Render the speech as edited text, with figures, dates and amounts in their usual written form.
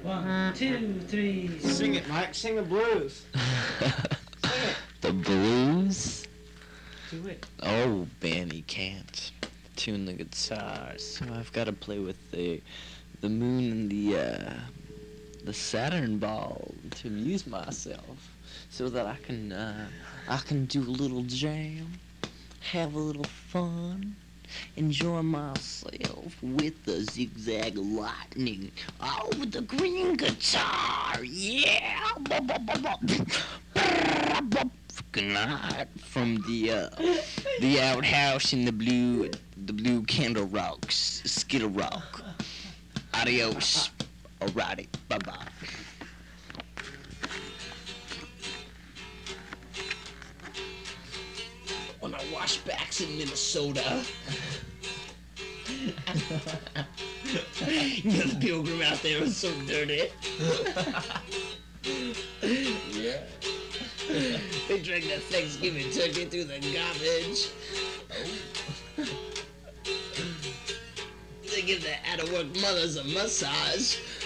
1, 2, 3. Sing it, Mike. Sing the blues. Sing it. The blues? Do it. Oh, Benny can't tune the guitar, so I've got to play with the moon and the Saturn ball to amuse myself, so that I can do a little jam, have a little fun, enjoy myself with the zigzag lightning. Oh, with the green guitar, yeah. Good night from the outhouse in the blue Candle Rocks, Skittle Rock. Adios. Alrighty, bye-bye. When I wash backs in Minnesota. The pilgrim out there was so dirty. Yeah. They drank that Thanksgiving turkey through the garbage. They give their out-of-work mothers a massage.